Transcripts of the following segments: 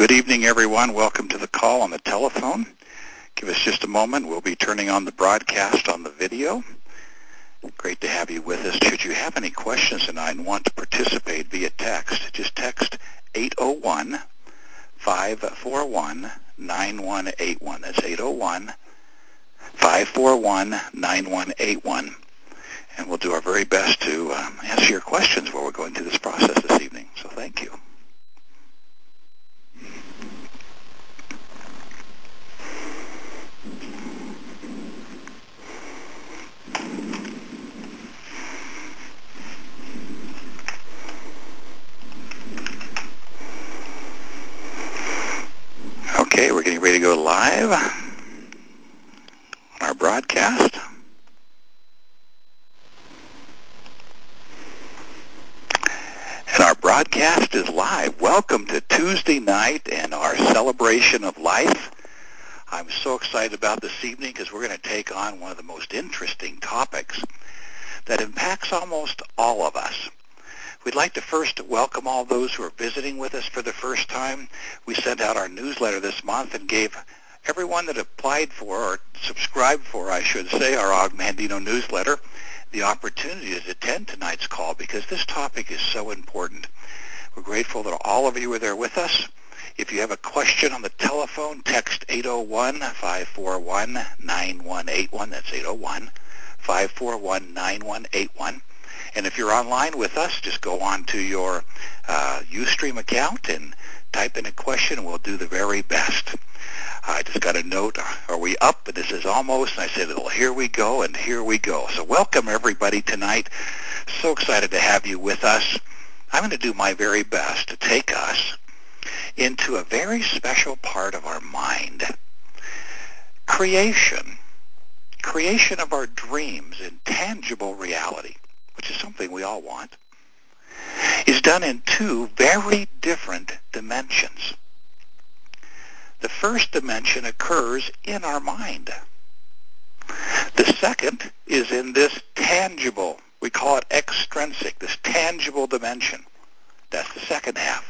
good evening, everyone. Welcome to the call on the telephone. Give us just a moment. We'll be turning on the broadcast on the video. Great to have you with us. Should you have any questions tonight and want to participate via text, just text 801-541-9181. That's 801-541-9181. And we'll do our very best to answer your questions while we're going through this process this evening. So thank you. Okay, we're getting ready to go live on our broadcast. And our broadcast is live. Welcome to Tuesday night and our celebration of life. I'm so excited about this evening because we're going to take on one of the most interesting topics that impacts almost all of us. We'd like to first welcome all those who are visiting with us for the first time. We sent out our newsletter this month and gave everyone that applied for, or subscribed for, I should say, our Og Mandino newsletter, the opportunity to attend tonight's call because this topic is so important. We're grateful that all of you are there with us. If you have a question on the telephone, text 801-541-9181. That's 801-541-9181. And if you're online with us, just go on to your Ustream account and type in a question, and we'll do the very best. I just got a note, are we up? This is almost, and I said, well, here we go, and here we go. So welcome, everybody, tonight. So excited to have you with us. I'm going to do my very best to take us into a very special part of our mind. Creation of our dreams in tangible reality, which is something we all want, is done in two very different dimensions. The first dimension occurs in our mind. The second is in this tangible, we call it extrinsic, this tangible dimension. That's the second half.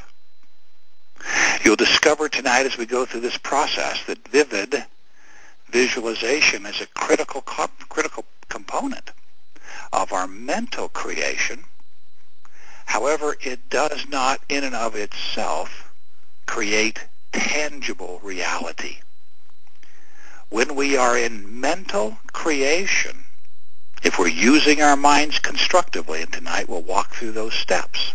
You'll discover tonight as we go through this process that vivid visualization is a critical component of our mental creation. However, it does not in and of itself create tangible reality. When we are in mental creation, if we're using our minds constructively, and tonight we'll walk through those steps,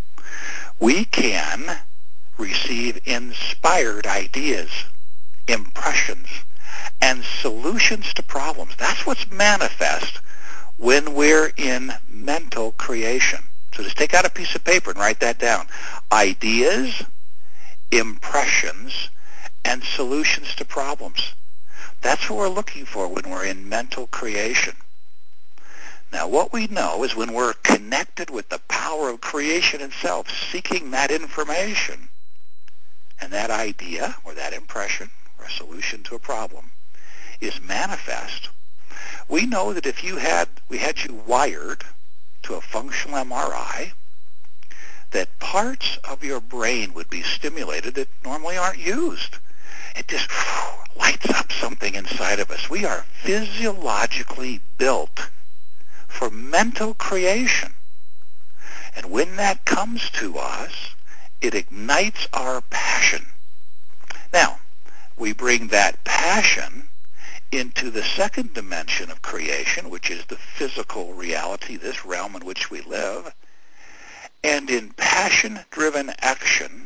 we can receive inspired ideas, impressions, and solutions to problems. That's what's manifest when we're in mental creation. So just take out a piece of paper and write that down. Ideas, impressions, and solutions to problems. That's what we're looking for when we're in mental creation. Now, what we know is when we're connected with the power of creation itself, seeking that information, and that idea or that impression or a solution to a problem is manifest, we know that if we had you wired to a functional MRI, that parts of your brain would be stimulated that normally aren't used. It just lights up something inside of us. We are physiologically built for mental creation. And when that comes to us, it ignites our passion. Now, we bring that passion into the second dimension of creation, which is the physical reality, this realm in which we live. And in passion-driven action,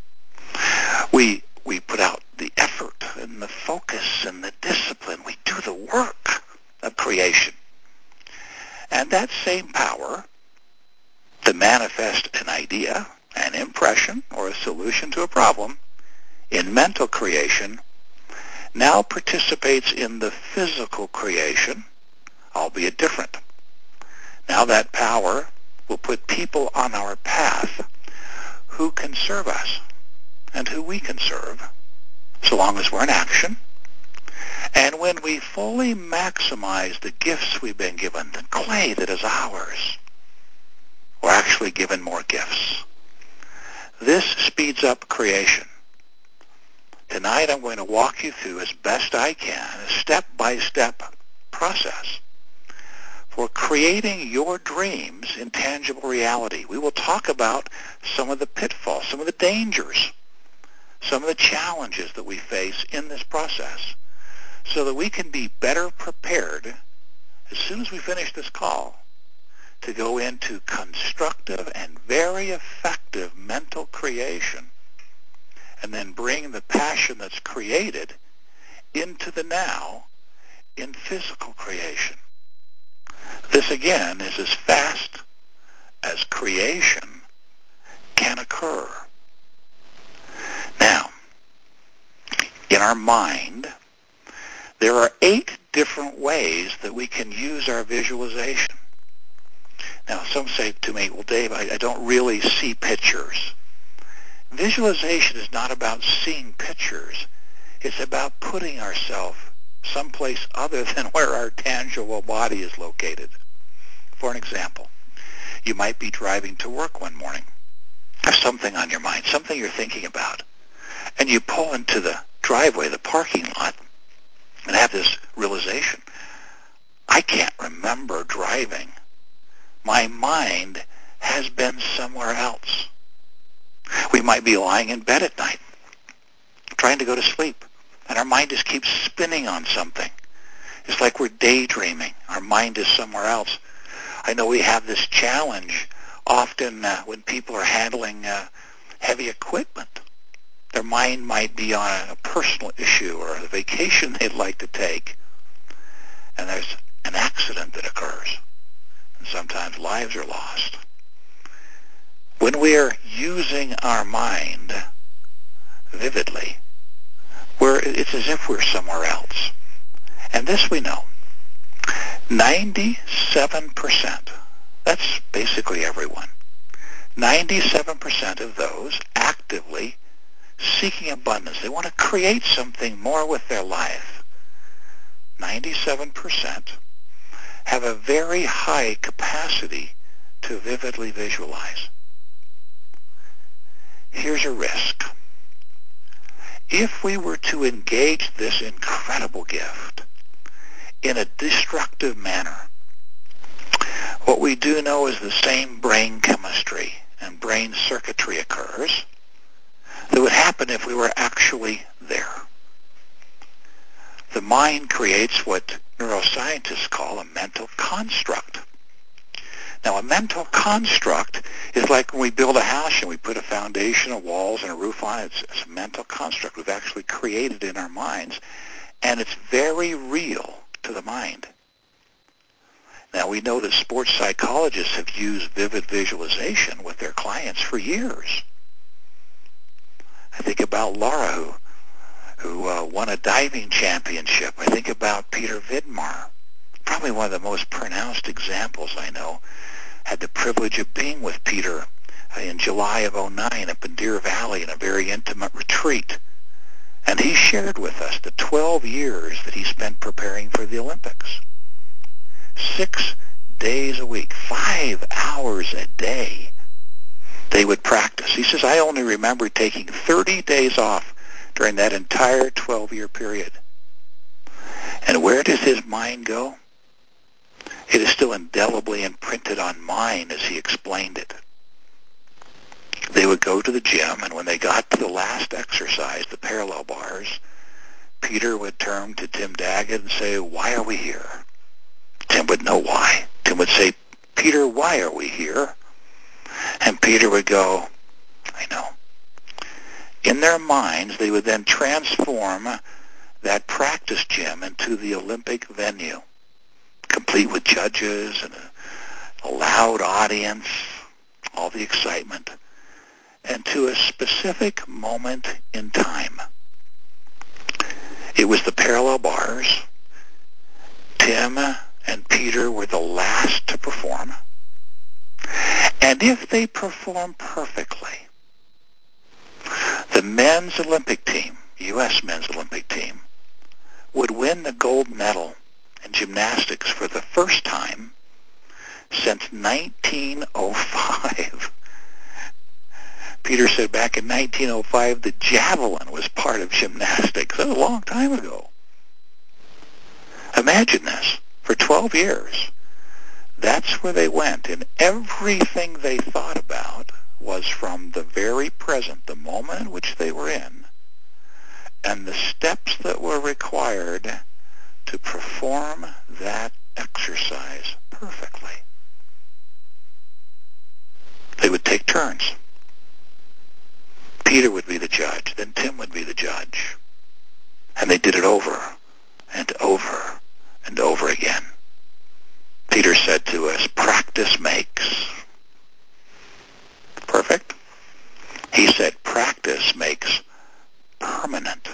we put out the effort and the focus and the discipline. We do the work of creation. And that same power to manifest an idea, an impression, or a solution to a problem in mental creation now participates in the physical creation, albeit different. Now that power will put people on our path who can serve us and who we can serve, so long as we're in action. And when we fully maximize the gifts we've been given, the clay that is ours, we're actually given more gifts. This speeds up creation. Tonight I'm going to walk you through as best I can a step-by-step process for creating your dreams in tangible reality. We will talk about some of the pitfalls, some of the dangers, some of the challenges that we face in this process so that we can be better prepared as soon as we finish this call to go into constructive and very effective mental creation and then bring the passion that's created into the now in physical creation. This, again, is as fast as creation can occur. Now, in our mind, there are 8 different ways that we can use our visualization. Now, some say to me, well, Dave, I don't really see pictures. Visualization is not about seeing pictures. It's about putting ourselves someplace other than where our tangible body is located. For an example, you might be driving to work one morning. Have something on your mind, something you're thinking about, and you pull into the driveway, the parking lot, and have this realization. I can't remember driving. My mind has been somewhere else. We might be lying in bed at night, trying to go to sleep, and our mind just keeps spinning on something. It's like we're daydreaming. Our mind is somewhere else. I know we have this challenge often when people are handling heavy equipment. Their mind might be on a personal issue or a vacation they'd like to take, and there's an accident that occurs, and sometimes lives are lost. When we are using our mind vividly, it's as if we're somewhere else. And this we know. 97%, that's basically everyone, 97% of those actively seeking abundance, they want to create something more with their life, 97% have a very high capacity to vividly visualize. Here's a risk. If we were to engage this incredible gift in a destructive manner, what we do know is the same brain chemistry and brain circuitry occurs that would happen if we were actually there. The mind creates what neuroscientists call a mental construct. Now, a mental construct is like when we build a house and we put a foundation, of walls, and a roof on it. It's a mental construct we've actually created in our minds, and it's very real to the mind. Now, we know that sports psychologists have used vivid visualization with their clients for years. I think about Laura, who won a diving championship. I think about Peter Vidmar, probably one of the most pronounced examples I know. Had the privilege of being with Peter in July of 2009 up in Deer Valley in a very intimate retreat. And he shared with us the 12 years that he spent preparing for the Olympics. 6 days a week, 5 hours a day, they would practice. He says, I only remember taking 30 days off during that entire 12-year period. And where does his mind go? It is still indelibly imprinted on mine as he explained it. They would go to the gym, and when they got to the last exercise, the parallel bars, Peter would turn to Tim Daggett and say, why are we here? Tim would know why. Tim would say, Peter, why are we here? And Peter would go, I know. In their minds, they would then transform that practice gym into the Olympic venue, complete with judges and a loud audience, all the excitement, and to a specific moment in time. It was the parallel bars. Tim and Peter were the last to perform. And if they performed perfectly, the men's Olympic team, U.S. men's Olympic team, would win the gold medal in gymnastics for the first time since 1905. Peter said back in 1905 the javelin was part of gymnastics. That was a long time ago. Imagine this. For 12 years, that's where they went, and everything they thought about was from the very present, the moment in which they were in, and the steps that were required to perform that exercise perfectly. They would take turns. Peter would be the judge, then Tim would be the judge. And they did it over and over and over again. Peter said to us, practice makes perfect. He said, practice makes permanent.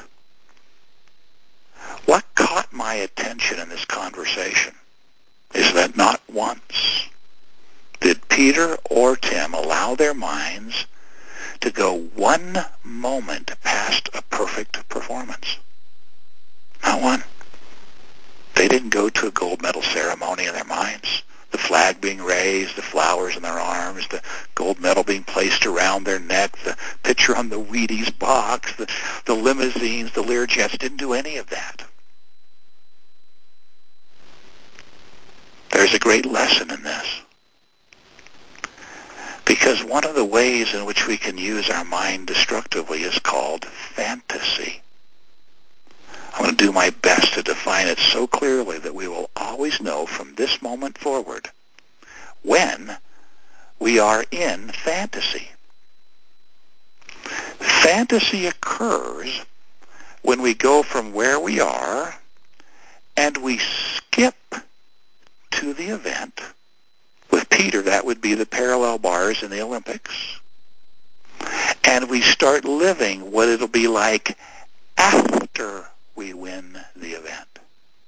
What caught my attention in this conversation is that not once did Peter or Tim allow their minds to go one moment past a perfect performance. Not one. They didn't go to a gold medal ceremony in their minds. The flag being raised, the flowers in their arms, the gold medal being placed around their neck, the picture on the Wheaties box, the limousines, the Learjets. Didn't do any of that. There's a great lesson in this. Because one of the ways in which we can use our mind destructively is called fantasy. I'm going to do my best to define it so clearly that we will always know from this moment forward when we are in fantasy. Fantasy occurs when we go from where we are and we skip to the event. With Peter, that would be the parallel bars in the Olympics. And we start living what it'll be like after we win the event.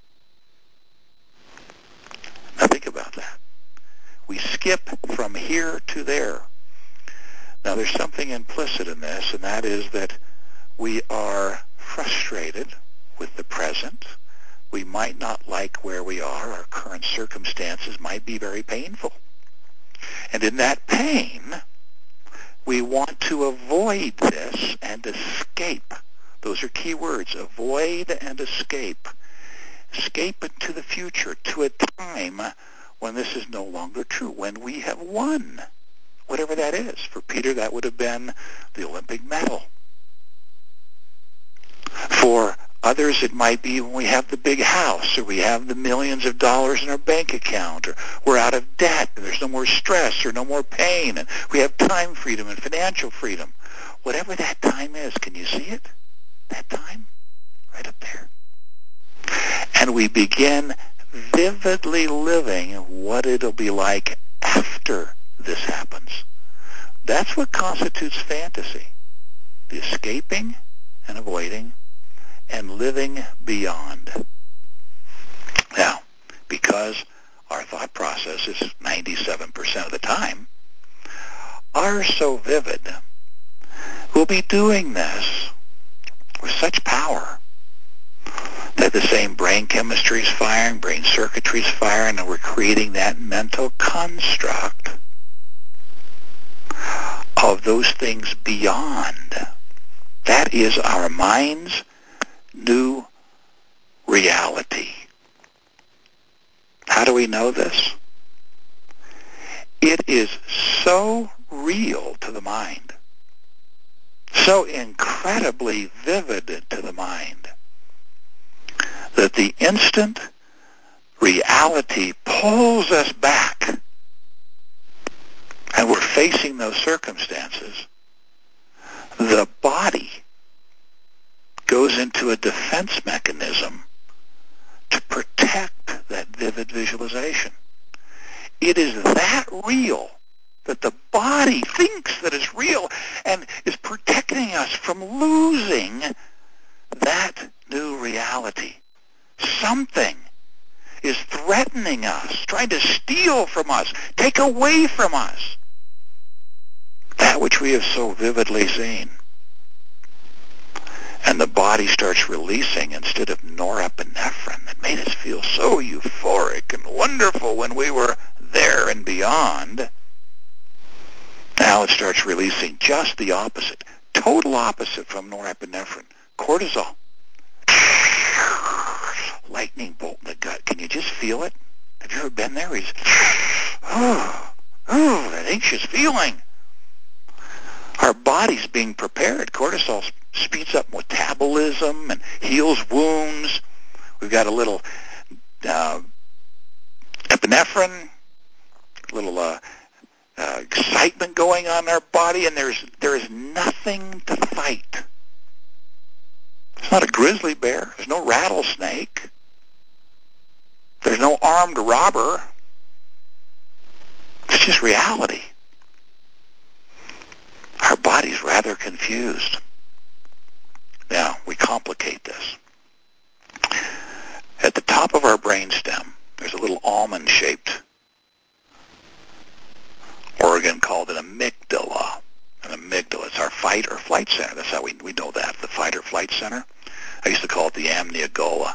Now think about that. We skip from here to there. Now there's something implicit in this, and that is that we are frustrated with the present. We might not like where we are. Our current circumstances might be very painful. And in that pain, we want to avoid this and escape. Those are key words, avoid and escape. Escape into the future, to a time when this is no longer true, when we have won, whatever that is. For Peter, that would have been the Olympic medal. For others, it might be when we have the big house, or we have the millions of dollars in our bank account, or we're out of debt, and there's no more stress or no more pain, and we have time freedom and financial freedom. Whatever that time is, can you see it? That time? Right up there. And we begin vividly living what it'll be like after this happens. That's what constitutes fantasy. The escaping and avoiding and living beyond. Now, because our thought process is 97% of the time are so vivid, we'll be doing this with such power that the same brain chemistry is firing, brain circuitry is firing, and we're creating that mental construct of those things beyond. That is our mind's new reality. How do we know this? It is so real to the mind, so incredibly vivid to the mind, that the instant reality pulls us back and we're facing those circumstances, the body goes into a defense mechanism to protect that vivid visualization. It is that real that the body thinks that it's real and is protecting us from losing that new reality. Something is threatening us, trying to steal from us, take away from us that which we have so vividly seen. And the body starts releasing instead of norepinephrine that made us feel so euphoric and wonderful when we were there and beyond. Now it it starts releasing just the opposite, total opposite from norepinephrine, cortisol. Lightning bolt in the gut. Can you just feel it? Have you ever been there? That anxious feeling. Our body's being prepared. Cortisol speeds up metabolism and heals wounds. We've got a little epinephrine, a little excitement going on in our body, and there is nothing to fight. It's not a grizzly bear. There's no rattlesnake. There's no armed robber. It's just reality. Our body's rather confused. Now, we complicate this. At the top of our brainstem, there's a little almond-shaped organ called an amygdala. An amygdala, it's our fight or flight center. That's how we know that, the fight or flight center. I used to call it the amniagola.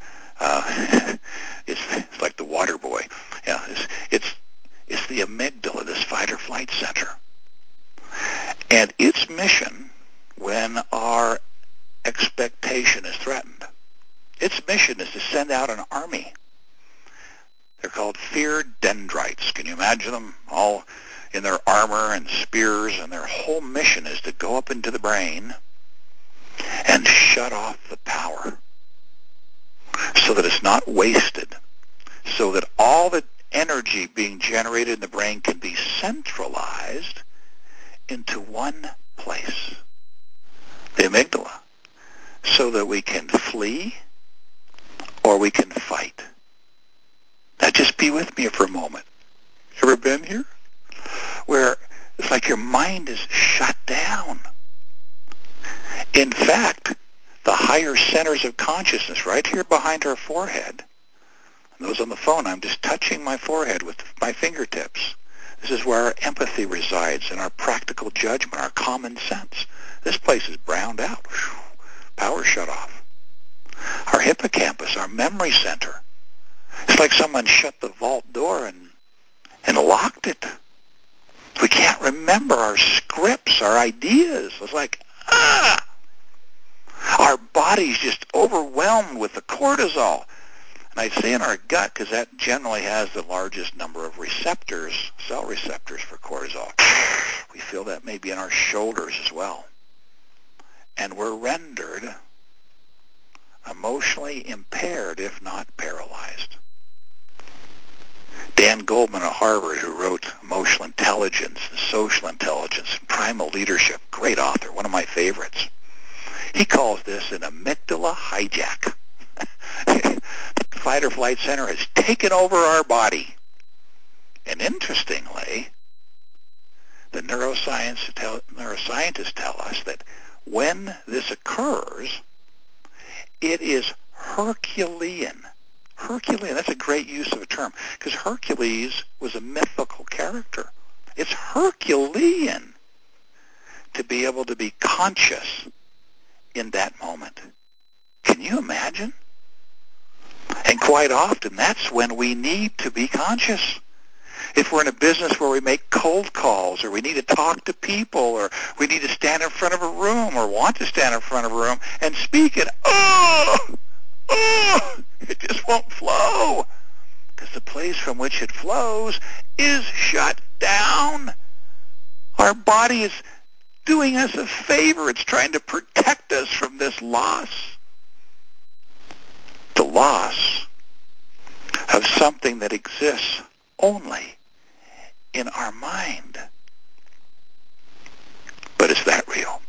It's like the water boy. Yeah, it's the amygdala, this fight or flight center. And its mission, when our expectation is threatened, its mission is to send out an army. They're called fear dendrites. Can you imagine them all in their armor and spears, and their whole mission is to go up into the brain and shut off the power so that it's not wasted, so that all the energy being generated in the brain can be centralized into one place, the amygdala, so that we can flee or we can fight. Now just be with me for a moment. Ever been here? Where it's like your mind is shut down. In fact, the higher centers of consciousness right here behind our forehead, and those on the phone, I'm just touching my forehead with my fingertips. This is where our empathy resides and our practical judgment, our common sense. This place is browned out. Power shut off. Our hippocampus, our memory center. It's like someone shut the vault door and locked it. We can't remember our scripts, our ideas. It's like, our body's just overwhelmed with the cortisol. And I'd say in our gut, because that generally has the largest number of receptors, cell receptors for cortisol. We feel that maybe in our shoulders as well. And we're rendered emotionally impaired, if not paralyzed. Dan Goldman at Harvard, who wrote Emotional Intelligence and Social Intelligence and Primal Leadership, great author, one of my favorites. He calls this an amygdala hijack. The fight or flight center has taken over our body. And interestingly, the neuroscientists tell us that when this occurs, it is Herculean. Herculean, that's a great use of a term, because Hercules was a mythical character. It's Herculean to be able to be conscious in that moment. Can you imagine? And quite often, that's when we need to be conscious. If we're in a business where we make cold calls, or we need to talk to people, or we need to stand in front of a room, or want to stand in front of a room and speak, and it just won't flow, because the place from which it flows is shut down. Our body is doing us a favor. It's trying to protect us from this loss. The loss of something that exists only in our mind. But is that real?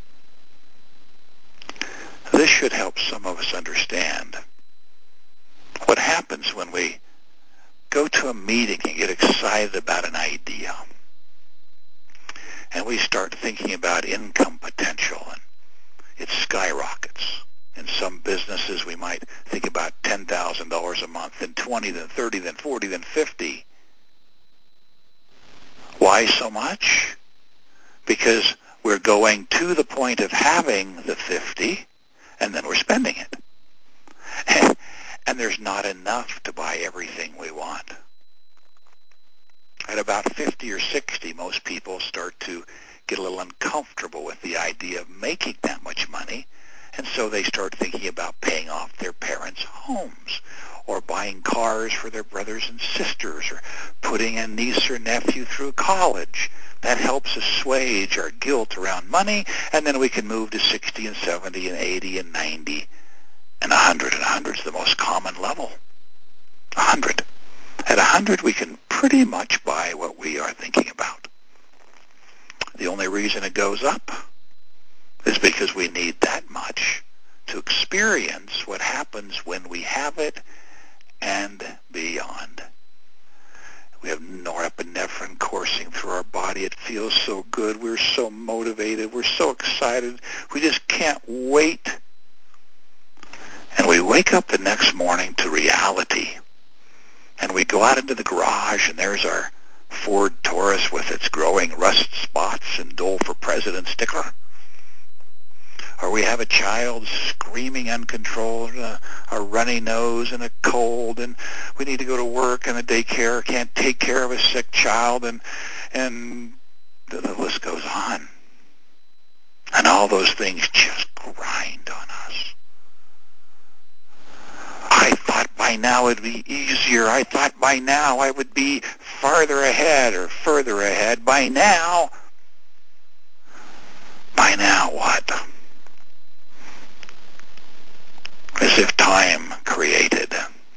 This should help some of us understand what happens when we go to a meeting and get excited about an idea. And we start thinking about income potential, and it skyrockets. In some businesses, we might think about $10,000 a month, then 20, then 30, then 40, then 50. Why so much? Because we're going to the point of having the 50, and then we're spending it. And there's not enough to buy everything we want. At about 50 or 60, most people start to get a little uncomfortable with the idea of making that much money, and so they start thinking about paying off their parents' homes, or buying cars for their brothers and sisters, or putting a niece or nephew through college. That helps assuage our guilt around money, and then we can move to 60 and 70 and 80 and 90 and 100. And 100 is the most common level. 100. At 100, we can pretty much buy what we are thinking about. The only reason it goes up is because we need that much to experience what happens when we have it and beyond. We have norepinephrine coursing through our body. It feels so good. We're so motivated. We're so excited. We just can't wait. And we wake up the next morning to reality. And we go out into the garage, and there's our Ford Taurus with its growing rust spots and Dole for President sticker. Or we have a child screaming uncontrolled, a runny nose and a cold, and we need to go to work, and the daycare can't take care of a sick child, and the list goes on. And all those things just grind on us. I thought by now it'd be easier. I thought by now I would be farther ahead or further ahead. By now what? As if time created.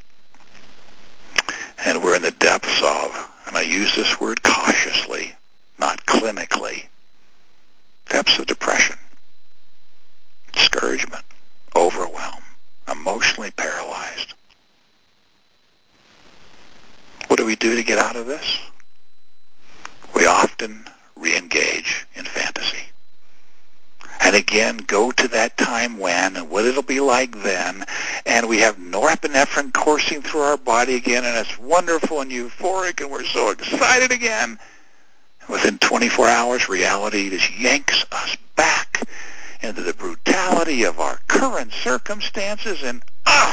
And we're in the depths of, and I use this word cautiously, not clinically, depths of depression, discouragement, overwhelm, emotionally paralyzed. What do we do to get out of this? We often re-engage in fantasy. And again, go to that time when and what it'll be like then, and we have norepinephrine coursing through our body again, and it's wonderful and euphoric, and we're so excited again. And within 24 hours, reality just yanks us back into the brutality of our current circumstances, and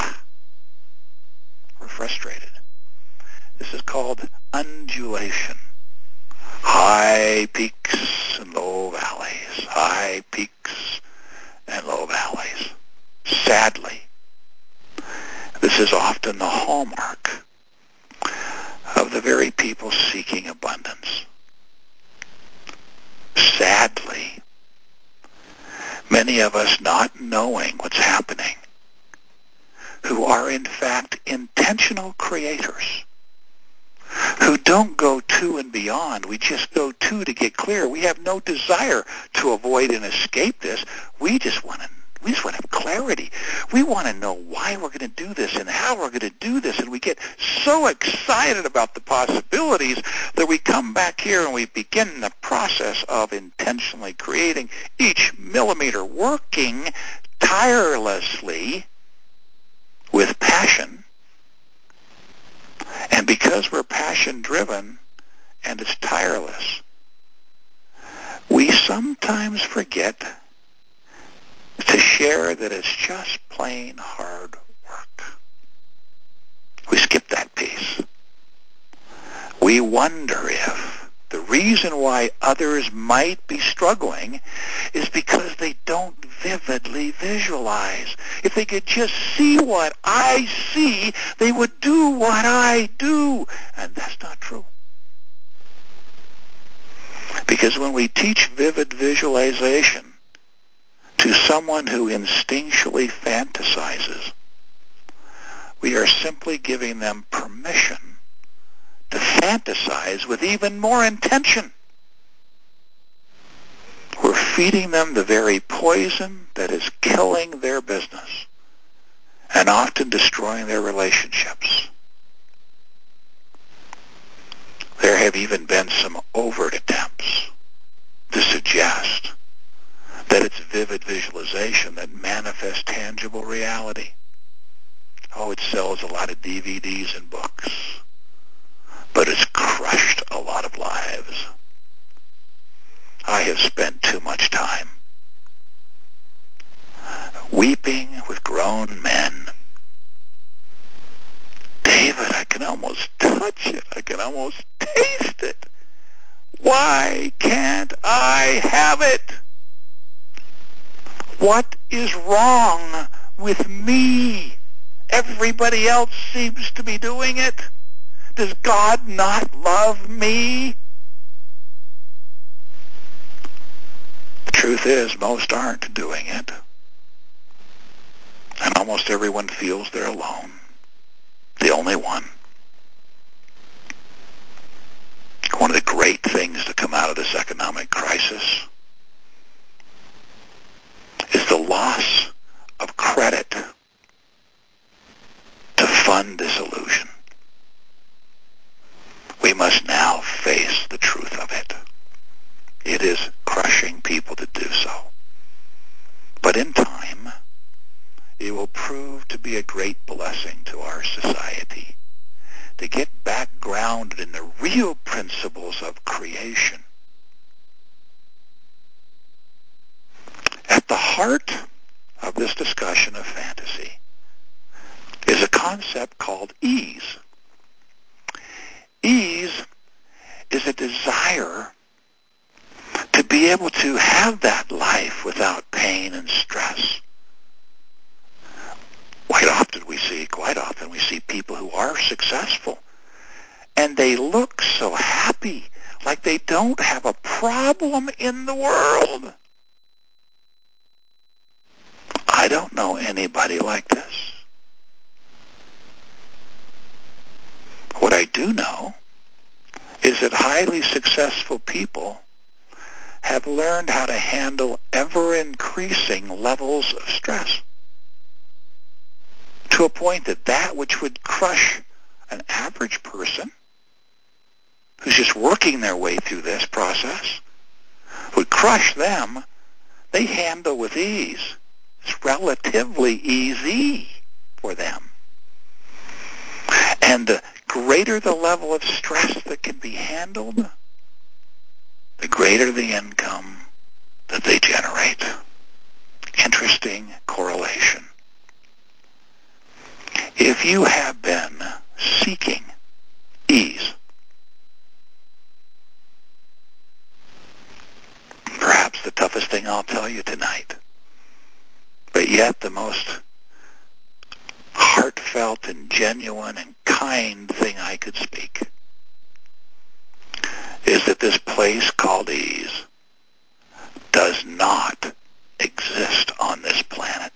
we're frustrated. This is called undulation. High peaks and low valleys. High peaks and low valleys. Sadly, this is often the hallmark of the very people seeking abundance. Sadly, many of us not knowing what's happening, who are in fact intentional creators, who don't go to and beyond. We just go to get clear. We have no desire to avoid and escape this. We just want to have clarity. We want to know why we're going to do this and how we're going to do this. And we get so excited about the possibilities that we come back here and we begin the process of intentionally creating each millimeter, working tirelessly with passion. And because we're passion-driven and it's tireless, we sometimes forget to share that it's just plain hard work. We skip that piece. We wonder if the reason why others might be struggling is because they don't vividly visualize. If they could just see what I see, they would do what I do. And that's not true. Because when we teach vivid visualization to someone who instinctually fantasizes, we are simply giving them permission to fantasize with even more intention. We're feeding them the very poison that is killing their business and often destroying their relationships. There have even been some overt attempts to suggest that it's vivid visualization that manifests tangible reality. Oh, it sells a lot of DVDs and books, but it's crushed a lot of lives. I have spent too much time weeping with grown men. David, I can almost touch touch it. I can almost taste it. Why can't I have it? What is wrong with me? Everybody else seems to be doing it. Does God not love me? The truth is, most aren't doing it. And almost everyone feels they're alone. The only one. One of the great things to come out of this economic crisis is the loss of credit to fund disillusion. We must now face the truth of it. It is crushing people to do so. But in time, it will prove to be a great blessing to our society to get back grounded in the real principles of creation. At the heart of this discussion of fantasy is a concept called ease. Ease is a desire to be able to have that life without pain and stress. Quite often we see people who are successful, and they look so happy, like they don't have a problem in the world. I don't know anybody like this. What I do know is that highly successful people have learned how to handle ever-increasing levels of stress to a point that which would crush an average person who's just working their way through this process would crush them. They handle with ease. It's relatively easy for them. And the greater the level of stress that can be handled, the greater the income that they generate. Interesting correlation. If you have been seeking ease, perhaps the toughest thing I'll tell you tonight, but yet the most heartfelt and genuine and kind thing I could speak, is that this place called ease does not exist on this planet.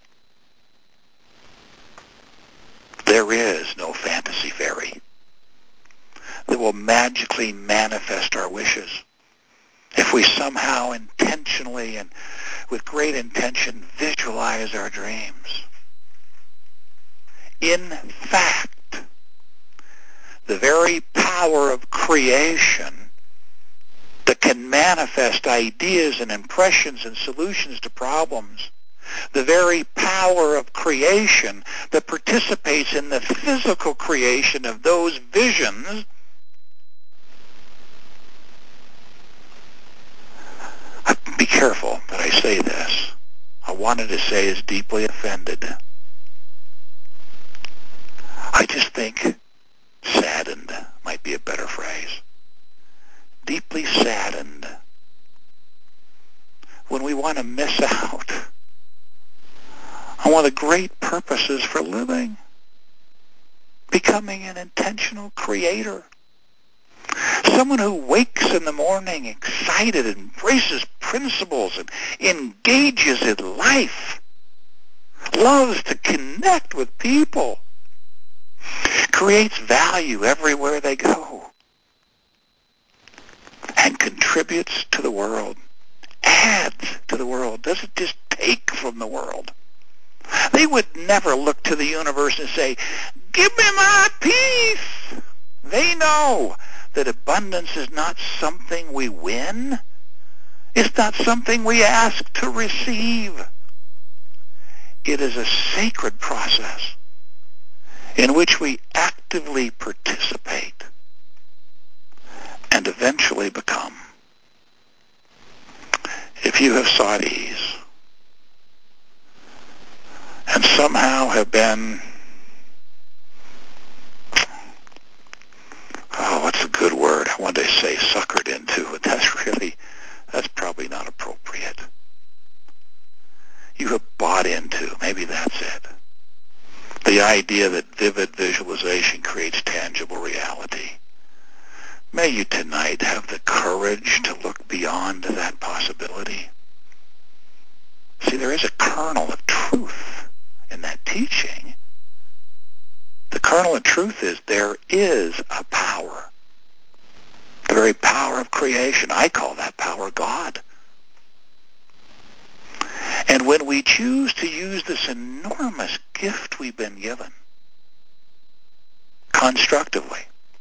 There is no fantasy fairy that will magically manifest our wishes if we somehow intentionally and with great intention visualize our dreams. In fact, the very power of creation that can manifest ideas and impressions and solutions to problems, the very power of creation that participates in the physical creation of those visions, be careful that I say this. I wanted to say is deeply offended. I just think saddened might be a better phrase. Deeply saddened when we want to miss out on one of the great purposes for living, becoming an intentional creator. Someone who wakes in the morning excited, embraces principles, and engages in life, loves to connect with people, creates value everywhere they go, and contributes to the world, adds to the world, doesn't just take from the world. They would never look to the universe and say, "Give me my peace." They know that abundance is not something we win. It's not something we ask to receive. It is a sacred process in which we actively participate and eventually become. If you have sought ease and somehow have been idea that vivid visualization creates tangible reality. May you tonight have the courage to look beyond that possibility. See, there is a kernel of truth in that teaching. The kernel of truth is there is a power. The very power of creation. I call that power God. And when we choose to use this enormous gift we've been given constructively,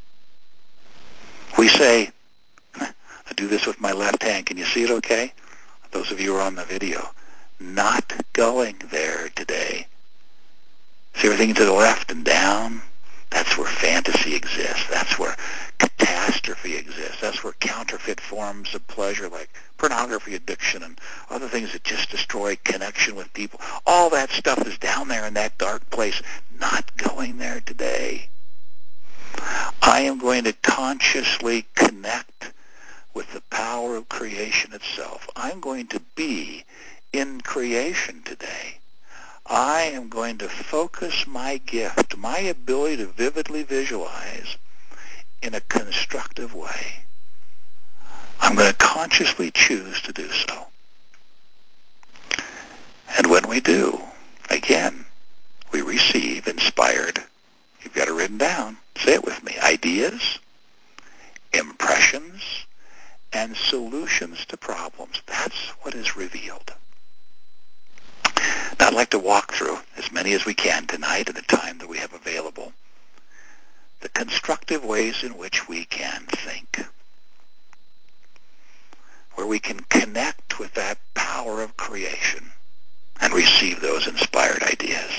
we say, I do this with my left hand. Can you see it okay? Those of you who are on the video. Not going there today. See everything to the left and down? That's where fantasy exists. That's where catastrophe exists. That's where counterfeit forms of pleasure like pornography addiction and other things that just destroy connection with people. All that stuff is down there in that dark place. Not going there today. I am going to consciously connect with the power of creation itself. I'm going to be in creation today. I am going to focus my gift, my ability to vividly visualize in a constructive way. I'm going to consciously choose to do so. And when we do, again, we receive inspired, you've got it written down, say it with me, ideas, impressions, and solutions to problems. That's what is revealed. Now, I'd like to walk through as many as we can tonight at the time that we have available, the constructive ways in which we can think, where we can connect with that power of creation and receive those inspired ideas.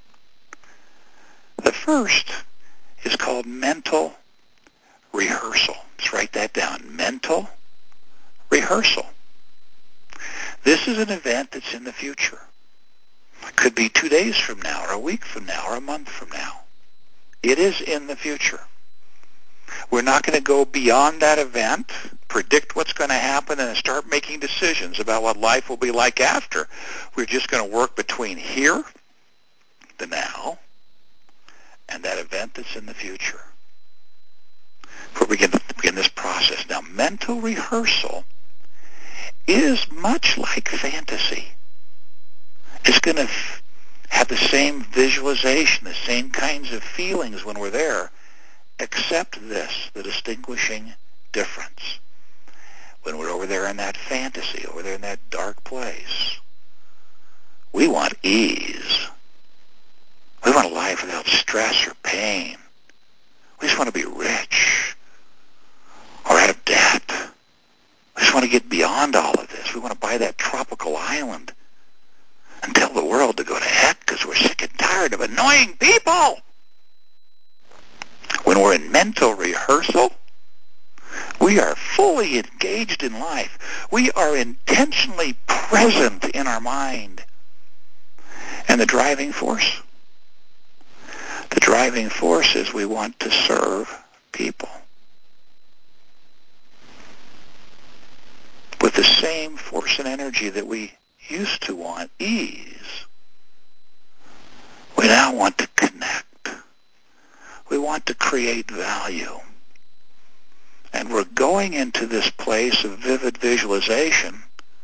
The first is called mental rehearsal. Let's write that down. Mental rehearsal. This is an event that's in the future. It could be 2 days from now, or a week from now, or a month from now. It is in the future. We're not going to go beyond that event, predict what's going to happen, and start making decisions about what life will be like after. We're just going to work between here, the now, and that event that's in the future. We'll begin this process. Now, mental rehearsal is much like fantasy. It's going to have the same visualization, the same kinds of feelings when we're there, except this, the distinguishing difference. When we're over there in that fantasy, over there in that dark place, we want ease. We want a life without stress or pain. We just want to be rich or out of debt. We just want to get beyond all of this. We want to buy that tropical island and tell the world to go to heck because we're sick and tired of annoying people. When we're in mental rehearsal, we are fully engaged in life. We are intentionally present in our mind. And the driving force? The driving force is we want to serve people with the same force and energy that we used to want, ease. We now want to connect. We want to create value. And we're going into this place of vivid visualization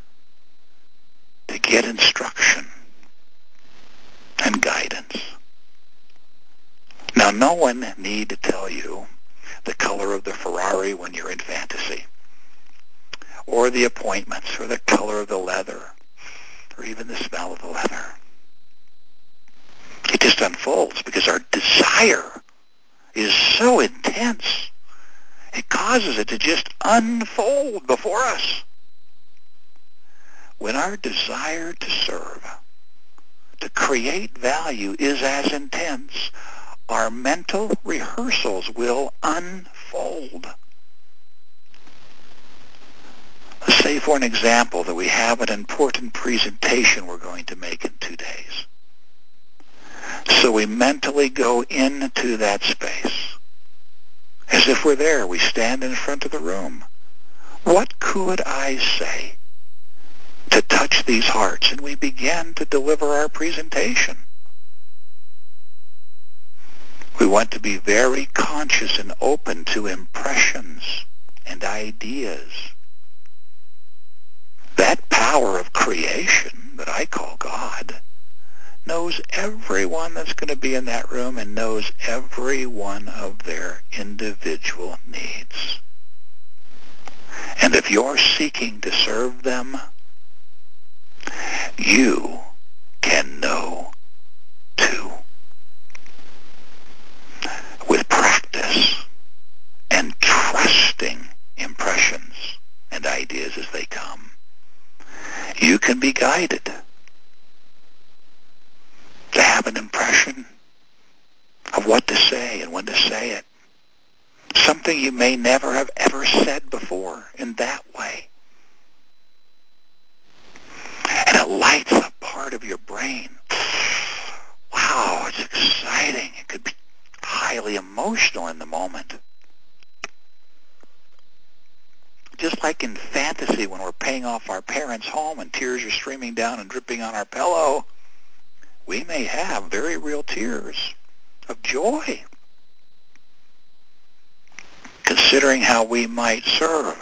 to get instruction and guidance. Now, no one need to tell you the color of the Ferrari when you're in fantasy, or the appointments, or the color of the leather, or even the smell of the leather. It just unfolds because our desire is so intense. It causes it to just unfold before us. When our desire to serve, to create value is as intense, our mental rehearsals will unfold. Let's say, for an example, that we have an important presentation we're going to make in 2 days. So we mentally go into that space. As if we're there, we stand in front of the room. What could I say to touch these hearts? And we begin to deliver our presentation. want to be very conscious and open to impressions and ideas. That power of creation that I call God knows everyone that's going to be in that room and knows every one of their individual needs. And if you're seeking to serve them, you can know too. With practice and trusting impressions and ideas as they come, you can be guided to have an impression of what to say and when to say it. Something you may never have ever said before in that way. And it lights up part of your brain. Wow, it's exciting. It could be highly emotional in the moment. Just like in fantasy when we're paying off our parents' home and tears are streaming down and dripping on our pillow, we may have very real tears of joy, considering how we might serve.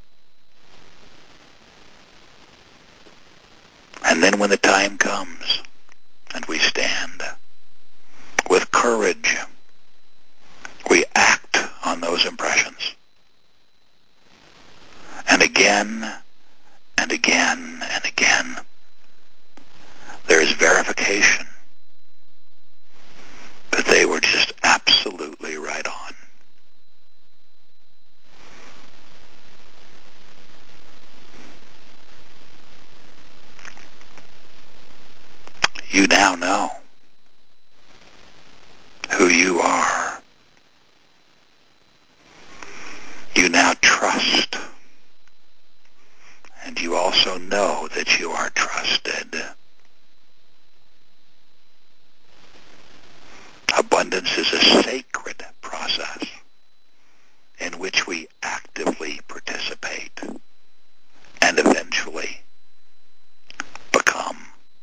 And then when the time comes and we stand with courage, we act on those impressions. And again and again and again, there is verification that they were just absolutely right on. You now know who you are. You now trust. And you also know that you are trusted. Abundance is a sacred process in which we actively participate and eventually become.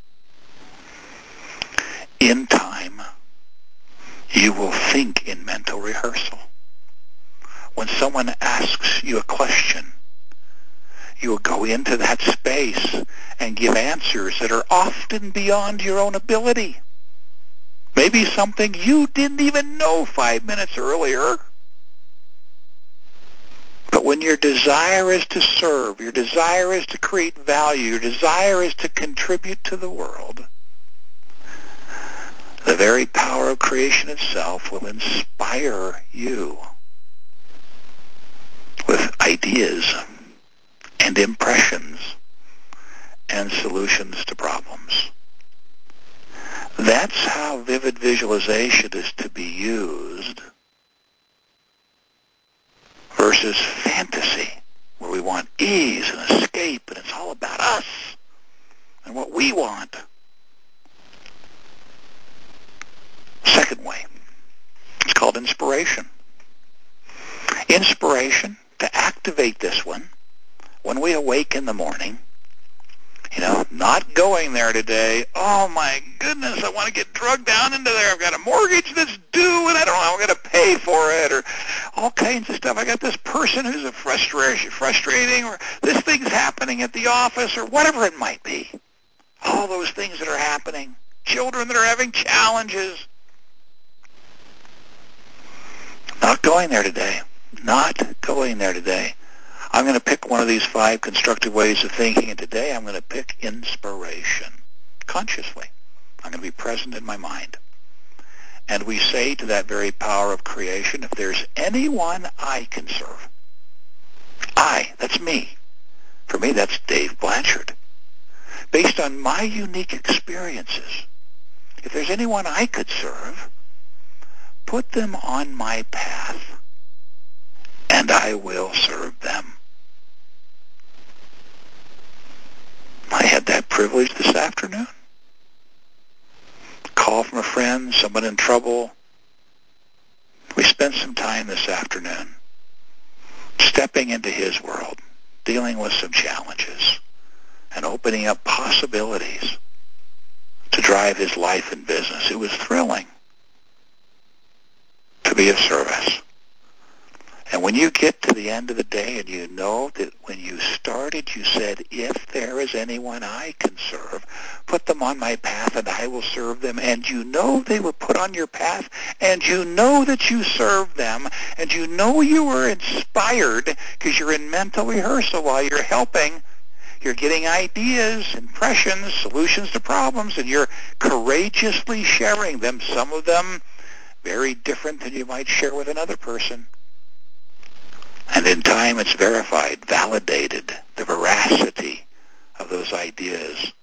In time, you will think in mental rehearsal. When someone asks you a question, you will go into that space and give answers that are often beyond your own ability. Maybe something you didn't even know 5 minutes earlier. But when your desire is to serve, your desire is to create value, your desire is to contribute to the world, the very power of creation itself will inspire you with ideas and impressions and solutions to problems. That's how vivid visualization is to be used versus fantasy, where we want ease and escape, and it's all about us and what we want. Second way, it's called inspiration. Inspiration, to activate this one, when we awake in the morning, not going there today. Oh my goodness, I want to get drugged down into there. I've got a mortgage that's due and I don't know how I'm going to pay for it, or all kinds of stuff. I got this person who's frustrating, or this thing's happening at the office, or whatever it might be. All those things that are happening. Children that are having challenges. Not going there today. Not going there today. I'm going to pick one of these 5 constructive ways of thinking, and today I'm going to pick inspiration. Consciously. I'm going to be present in my mind. And we say to that very power of creation, if there's anyone I can serve, that's me. For me, that's Dave Blanchard. Based on my unique experiences, if there's anyone I could serve, put them on my path, and I will serve them. I had that privilege this afternoon. Call from a friend, someone in trouble. We spent some time this afternoon stepping into his world, dealing with some challenges, and opening up possibilities to drive his life and business. It was thrilling. be of service. And when you get to the end of the day and you know that when you started you said, if there is anyone I can serve, put them on my path and I will serve them. And you know they were put on your path and you know that you served them and you know you were inspired because you're in mental rehearsal while you're helping. You're getting ideas, impressions, solutions to problems, and you're courageously sharing them, some of them very different than you might share with another person. And in time, it's verified, validated, the veracity of those ideas.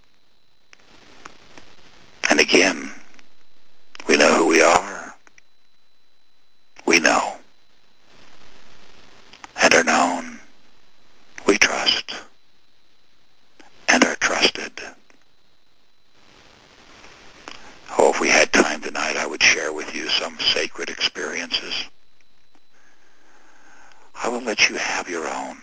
And again, we know who we are. We know. And are known. We trust. And are trusted. Oh, if we had time tonight, I would share with you some sacred experiences. I will let you have your own.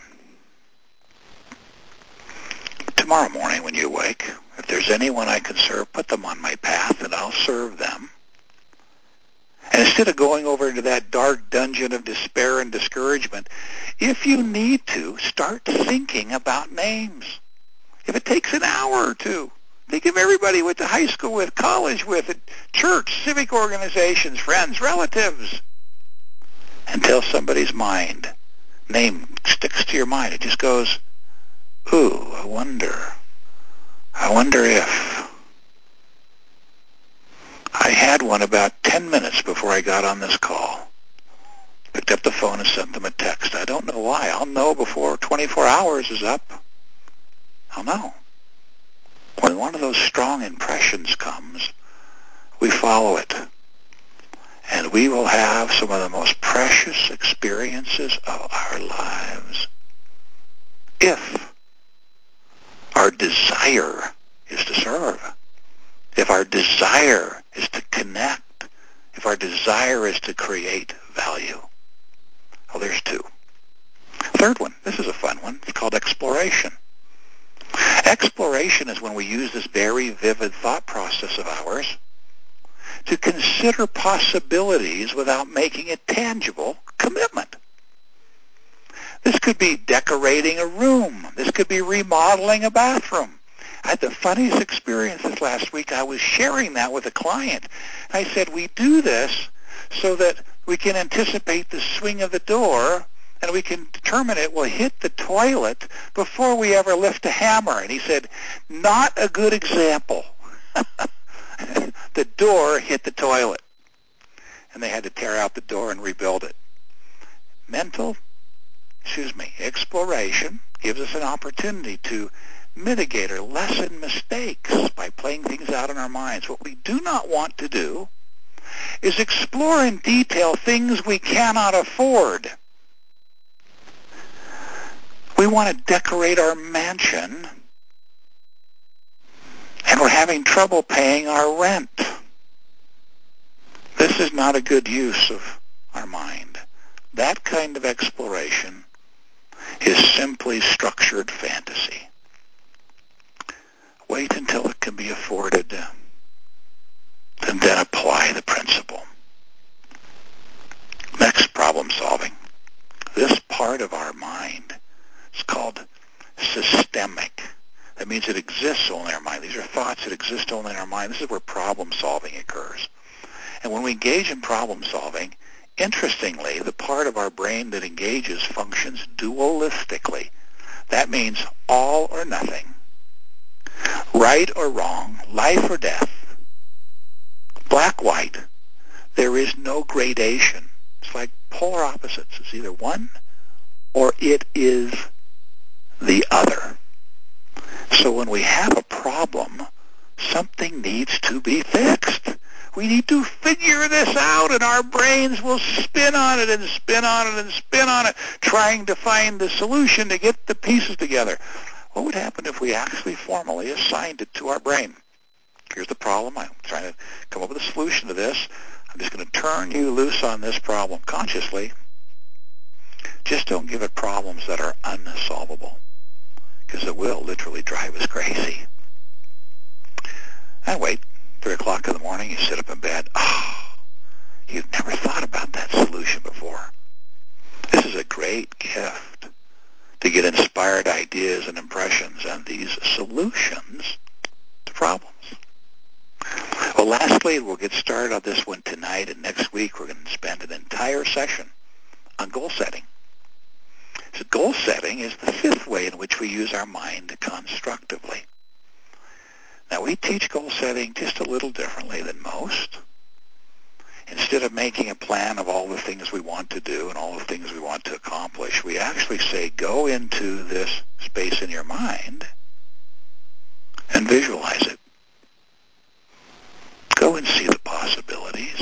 Tomorrow morning when you wake, if there's anyone I can serve, put them on my path and I'll serve them. And instead of going over into that dark dungeon of despair and discouragement, if you need to, start thinking about names. If it takes an hour or two, think of everybody you went to high school with, college with, at church, civic organizations, friends, relatives, until somebody's name sticks to your mind. It just goes, ooh, I wonder if. I had one about 10 minutes before I got on this call. Picked up the phone and sent them a text. I don't know why. I'll know before 24 hours is up. I'll know. When one of those strong impressions comes, we follow it. And we will have some of the most precious experiences of our lives if our desire is to serve, if our desire is to connect, if our desire is to create value. Well, there's two. Third one, this is a fun one. It's called exploration. Exploration is when we use this very vivid thought process of ours to consider possibilities without making a tangible commitment. This could be decorating a room. This could be remodeling a bathroom. I had the funniest experience this last week. I was sharing that with a client. I said, we do this so that we can anticipate the swing of the door and we can determine it will hit the toilet before we ever lift a hammer. And he said, not a good example. The door hit the toilet, and they had to tear out the door and rebuild it. Exploration gives us an opportunity to mitigate or lessen mistakes by playing things out in our minds. What we do not want to do is explore in detail things we cannot afford. We want to decorate our mansion, and we're having trouble paying our rent. This is not a good use of our mind. That kind of exploration is simply structured fantasy. Wait until it can be afforded, and then apply the principle. Next, problem solving. This part of our mind is called systemic. That means it exists only in our mind. These are thoughts that exist only in our mind. This is where problem solving occurs. And when we engage in problem solving, interestingly, the part of our brain that engages functions dualistically. That means all or nothing, right or wrong, life or death, black-white. There is no gradation. It's like polar opposites. It's either one or it is the other. So when we have a problem, something needs to be fixed. We need to figure this out, and our brains will spin on it and spin on it and spin on it, trying to find the solution to get the pieces together. What would happen if we actually formally assigned it to our brain? Here's the problem. I'm trying to come up with a solution to this. I'm just going to turn you loose on this problem consciously. Just don't give it problems that are unsolvable, because it will literally drive us crazy. And wait, 3 o'clock in the morning, you sit up in bed. Oh, you've never thought about to get inspired ideas and impressions and these solutions to problems. Well, lastly, we'll get started on this one tonight, and next week we're going to spend an entire session on goal setting. So goal setting is the fifth way in which we use our mind constructively. Now, we teach goal setting just a little differently than most. Instead of making a plan of all the things we want to do and all the things we want to accomplish, we actually say, go into this space in your mind and visualize it. Go and see the possibilities.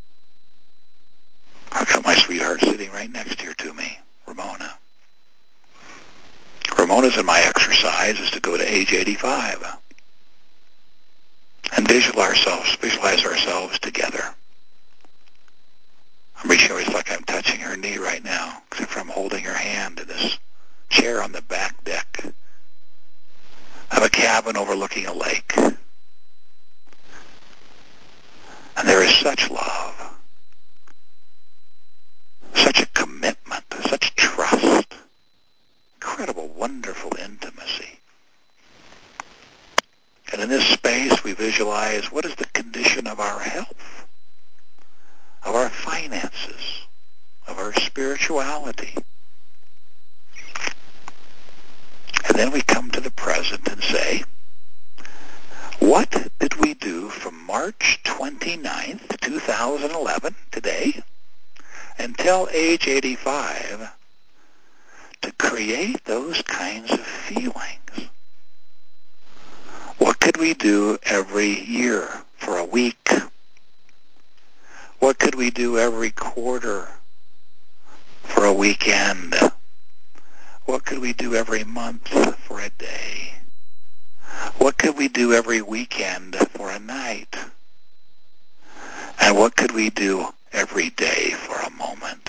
I've got my sweetheart sitting right next here to me, Ramona. Ramona's in my exercise is to go to age 85 and visualize ourselves together. I'm reaching over, it's like I'm touching her knee right now, except for I'm holding her hand in this chair on the back deck of a cabin overlooking a lake. And there is such love, such a commitment, such trust, incredible, wonderful intimacy. And in this space, we visualize what is the condition of our health, of our finances, of our spirituality. And then we come to the present and say, what did we do from March 29th, 2011, today, until age 85 to create those kinds of feelings? What could we do every year for a week? What could we do every quarter for a weekend? What could we do every month for a day? What could we do every weekend for a night? And what could we do every day for a moment?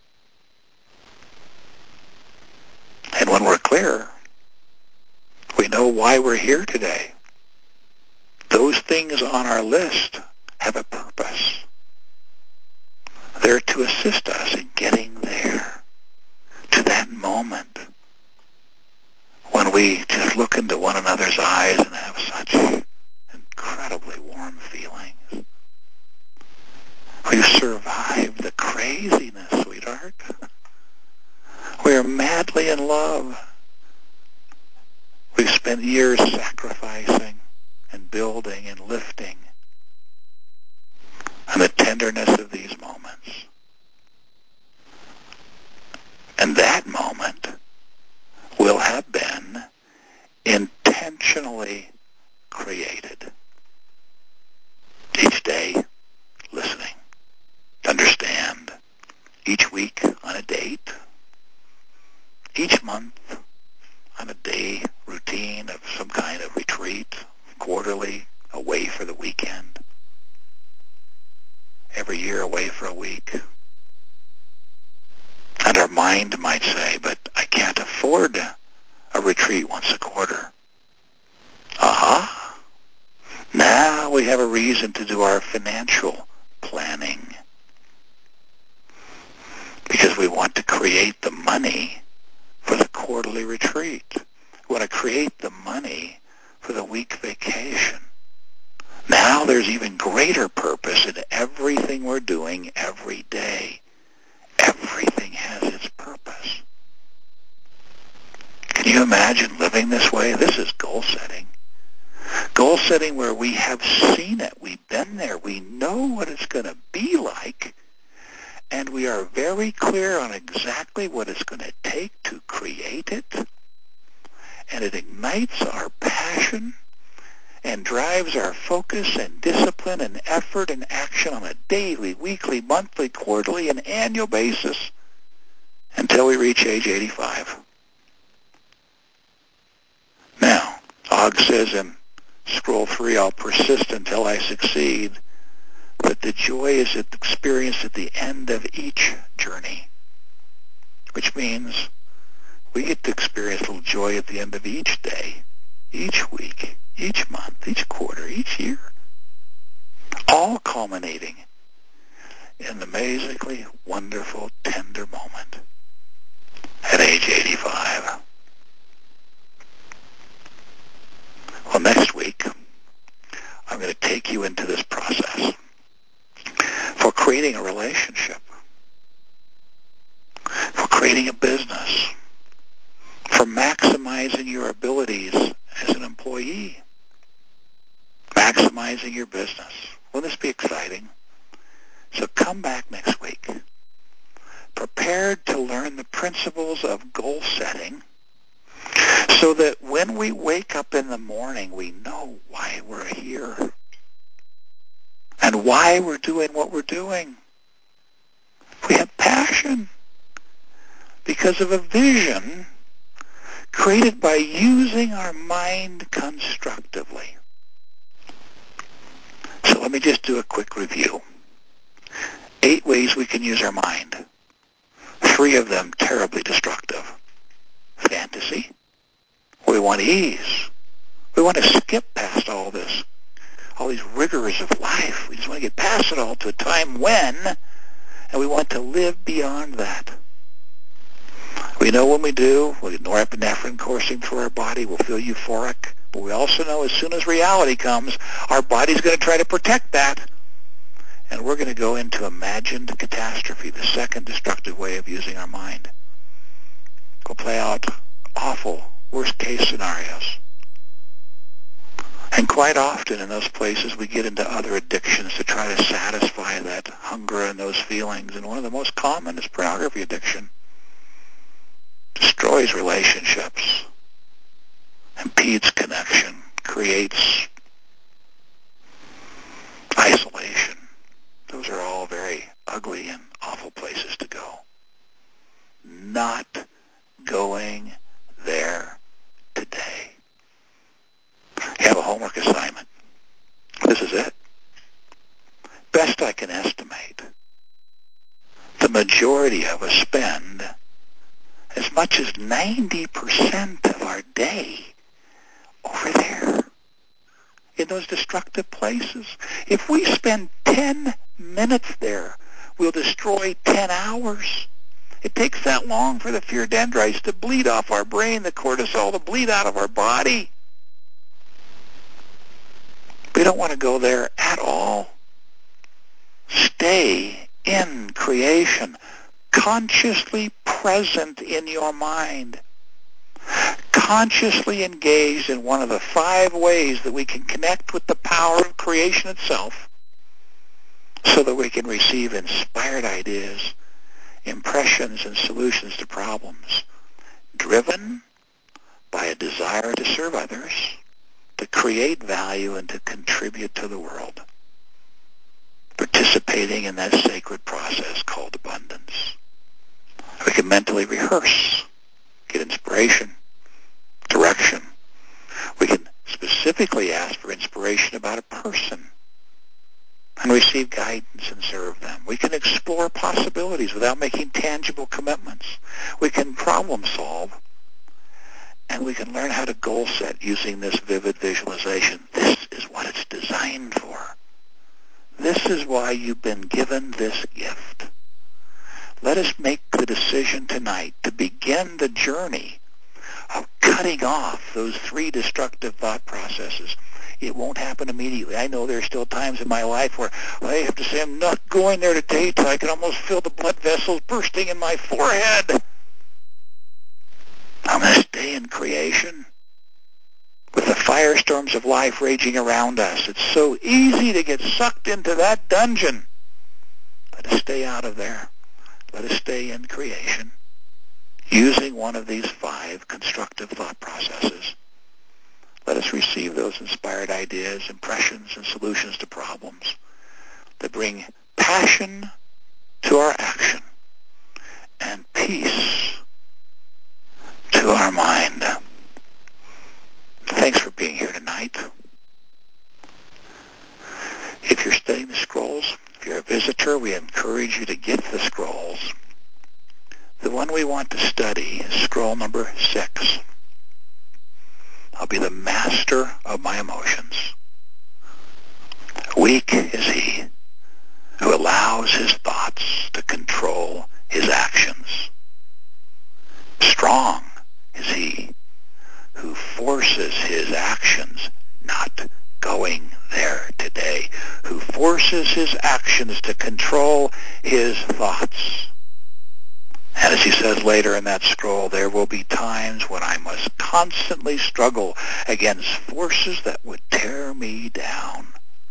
And when we're clear, we know why we're here today. Those things on our list have a purpose. They're to assist us in getting there, to that moment when we just look into one another's eyes and have such incredibly warm feelings. We've survived the craziness, sweetheart. We are madly in love. We've spent years sacrificing and building and lifting. And the tenderness of these moments. And that moment will have been intentionally created. Each day, listening, to understand. Each week on a date. Each month on a day routine of some kind of retreat. Quarterly, away for the weekend. Every year away for a week. And our mind might say, but I can't afford a retreat once a quarter. Aha. Now we have a reason to do our financial planning. Because we want to create the money for the quarterly retreat. We want to create the money for the week vacation. Now there's even greater purpose in everything we're doing every day. Everything has its purpose. Can you imagine living this way? This is goal setting. Goal setting where we have seen it. We've been there. We know what it's going to be like. And we are very clear on exactly what it's going to take to create it. And it ignites our passion and drives our focus and discipline and effort and action on a daily, weekly, monthly, quarterly, and annual basis until we reach age 85. Now, Og says in scroll 3, I'll persist until I succeed, but the joy is experienced at the end of each journey, which means we get to experience a little joy at the end of each day, each week, each month, each quarter, each year, all culminating in an amazingly wonderful, tender moment at age 85. take you into this process for creating a relationship, for creating a business, for maximizing your abilities as an employee, maximizing your business. Wouldn't this be exciting? So come back next week, prepared to learn the principles of goal setting so that when we wake up in the morning, we know why we're here and why we're doing what we're doing. We have passion because of a vision created by using our mind constructively. So let me just do a quick review. 8 ways we can use our mind. 3 of them terribly destructive. Fantasy. We want ease. We want to skip past all this, all these rigors of life. We just want to get past it all to a time when, and we want to live beyond that. We know when we do, we'll get norepinephrine coursing through our body, we'll feel euphoric, but we also know as soon as reality comes, our body's going to try to protect that, and we're going to go into imagined catastrophe, the second destructive way of using our mind. We'll play out awful, worst-case scenarios. And quite often in those places we get into other addictions to try to satisfy that hunger and those feelings, and one of the most common is pornography addiction. Destroys relationships, impedes connection, creates isolation. Those are all very ugly and awful places to go. Not going there today. You have a homework assignment. This is it. Best I can estimate, the majority of us spend as much as 90% of our day over there in those destructive places. If we spend 10 minutes there, we'll destroy 10 hours. It takes that long for the fear dendrites to bleed off our brain, the cortisol to bleed out of our body. We don't want to go there at all. Stay in creation, consciously present in your mind, consciously engaged in one of the 5 ways that we can connect with the power of creation itself so that we can receive inspired ideas, impressions, and solutions to problems, driven by a desire to serve others, to create value, and to contribute to the world, participating in that sacred process called abundance. We can mentally rehearse, get inspiration, direction. We can specifically ask for inspiration about a person and receive guidance and serve them. We can explore possibilities without making tangible commitments. We can problem solve, and we can learn how to goal set using this vivid visualization. This is what it's designed for. This is why you've been given this gift. Let us make the decision tonight to begin the journey of cutting off those 3 destructive thought processes. It won't happen immediately. I know there are still times in my life where I have to say I'm not going there today till I can almost feel the blood vessels bursting in my forehead. I'm going to stay in creation with the firestorms of life raging around us. It's so easy to get sucked into that dungeon. Let us stay out of there. Let us stay in creation using one of these 5 constructive thought processes. Let us receive those inspired ideas, impressions, and solutions to problems that bring passion to our action and peace to our mind. Thanks for being here tonight. If you're studying the scrolls, if you're a visitor, we encourage you to get the scrolls. The one we want to study is scroll number 6. I'll be the master of my emotions. Weak is he who allows his thoughts to control his actions. Strong is he who forces his actions not going there today. his actions, to control his thoughts. And as he says later in that scroll, there will be times when I must constantly struggle against forces that would tear me down.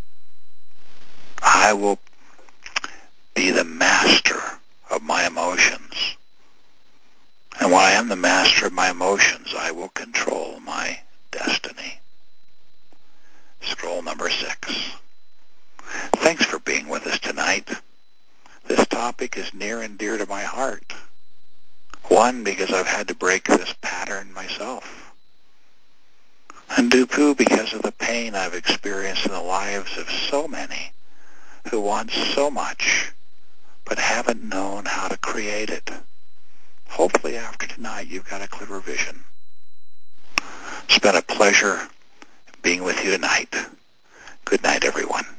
I will be the master of my emotions. And when I am the master of my emotions, I will control my destiny. Scroll number 6. Thanks for being with us tonight. This topic is near and dear to my heart. One, because I've had to break this pattern myself. And two, because of the pain I've experienced in the lives of so many who want so much but haven't known how to create it. Hopefully after tonight you've got a clearer vision. It's been a pleasure being with you tonight. Good night, everyone.